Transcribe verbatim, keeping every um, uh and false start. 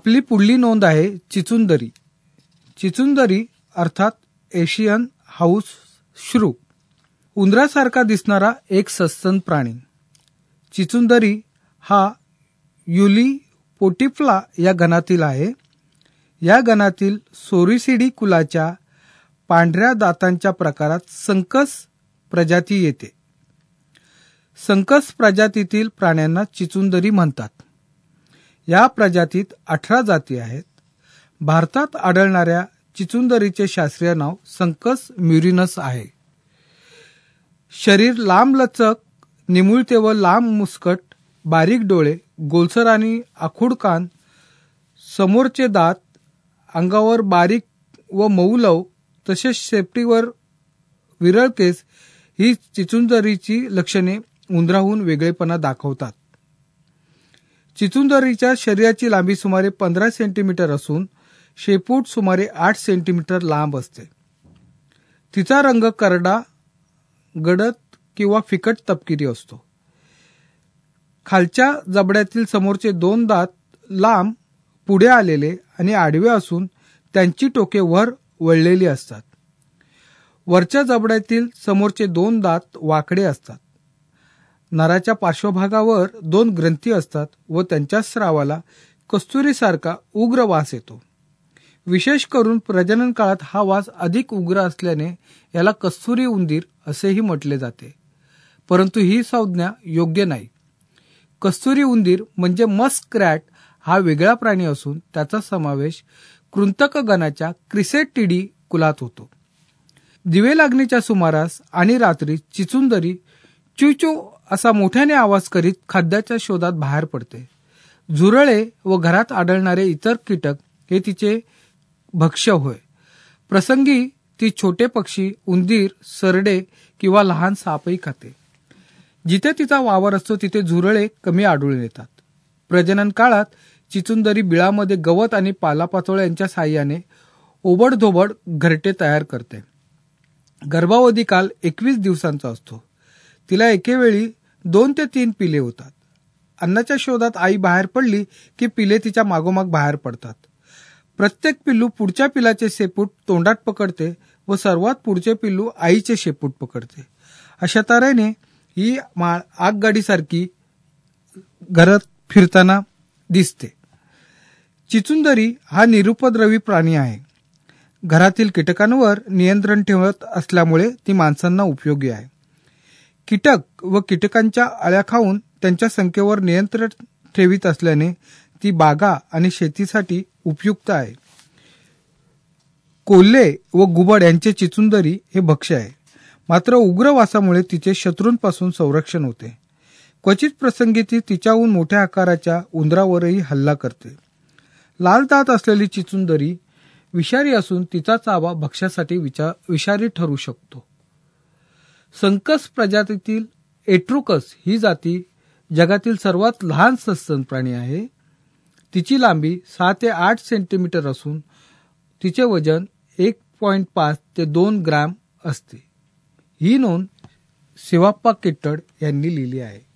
आपली पुढली नोंद आहे चिचुंदरी. चिचुंदरी अर्थात एशियन हाऊस श्रू, उंदरासारखा दिसणारा एक सस्तन प्राणी. चिचुंदरी हा युलिपोटिफ्ला या गणातील आहे. या गणातील सोरिसिडी कुलाच्या पांढऱ्या दातांच्या प्रकारात संकस प्रजाती येते. संकस प्रजातीतील प्राण्यांना चिचुंदरी म्हणतात. या प्रजातीत अठरा जाती आहेत. भारतात आढळणाऱ्या चिचुंदरीचे शास्त्रीय नाव संकस म्युरिनस आहे. शरीर लांबलचक, निमुळते व लांब मुस्कट, बारीक डोळे, गोलसर आणि आखूड कान, समोरचे दात, अंगावर बारीक व मऊ लव, तसेच शेपटीवर विरळ केस ही चिचुंदरीची लक्षणे उंदराहून वेगळेपणा दाखवतात. चिचुंदरीच्या शरीराची लांबी सुमारे पंधरा सेंटीमीटर असून शेपूट सुमारे आठ सेंटीमीटर लांब असते. तिचा रंग करडा, गडद किंवा फिकट तपकिरी असतो. खालच्या जबड्यातील समोरचे दोन दात लांब, पुढे आलेले आणि आडवे असून त्यांची टोके वर वळलेली असतात. वरच्या जबड्यातील समोरचे दोन दात वाकडे असतात. नराच्या पार्श्वभागावर दोन ग्रंथी असतात व त्यांच्या स्रावाला कस्तुरीसारखा उग्र वास येतो. विशेष करून प्रजनन काळात हा वास अधिक उग्र असल्याने याला कस्तुरी उंदीर असेही म्हटले जाते. परंतु ही संज्ञा योग्य नाही. कस्तुरी उंदीर म्हणजे मस्करॅट हा वेगळा प्राणी असून त्याचा समावेश कृंतक गणाच्या क्रिसेटिडी कुलात होतो. दिवे लागणीच्या सुमारास आणि रात्री चिचुंदरी चुचू असा मोठ्याने आवाज करीत खाद्याच्या शोधात बाहेर पडते. झुरळे व घरात आढळणारे इतर कीटक हे तिचे भक्ष्य होय. प्रसंगी ती छोटे पक्षी, उंदीर, सरडे किंवा लहान सापही खाते. जिथे तिचा वावर असतो तिथे झुरळे कमी आढळून येतात. प्रजनन काळात चिचुंदरी बिळामध्ये गवत आणि पालापाचोळ्या यांच्या साहाय्याने ओबडधोबड घरटे तयार करते. गर्भावधी काल एकवीस दिवसांचा असतो. तिला एकेवेळी दोन ते तीन पिले होतात. अन्नाच्या शोधात आई बाहेर पडली की पिले तिच्या मागोमाग बाहेर पडतात. प्रत्येक पिल्लू पुढच्या पिलाचे शेपूट तोंडात पकडते व सर्वात पुढचे पिल्लू आईचे शेपूट पकडते. अशा तऱ्हेने ही माळ आगगाडीसारखी घरात फिरताना दिसते. चिचुंदरी हा निरुपद्रवी प्राणी आहे. घरातील कीटकांवर नियंत्रण ठेवत असल्यामुळे ती माणसांना उपयोगी आहे. कीटक व कीटकांच्या अळ्या खाऊन त्यांच्या संख्येवर नियंत्रण ठेवीत असल्याने ती बागा आणि शेतीसाठी उपयुक्त आहे. कोल्हे व घुबड यांचे चिचुंदरी हे भक्ष्य आहे. मात्र उग्र वासामुळे तिचे शत्रूंपासून संरक्षण होते. क्वचित प्रसंगी ती तिच्याहून मोठ्या आकाराच्या उंदरावरही हल्ला करते. लाल दात असलेली चिचुंदरी विषारी असून तिचा चावा भक्ष्यासाठी विषारी ठरू शकतो. संकस प्रजातीतील एट्रुकस ही जाती जगातील सर्वात लहान सस्तन प्राणी आहे. तिची लांबी सहा ते आठ सेंटीमीटर असून तिचे वजन एक पॉईंट पाच ते दोन ग्रॅम असते. ही नोंद शिवाप्पा किट्टड यांनी लिहिली आहे.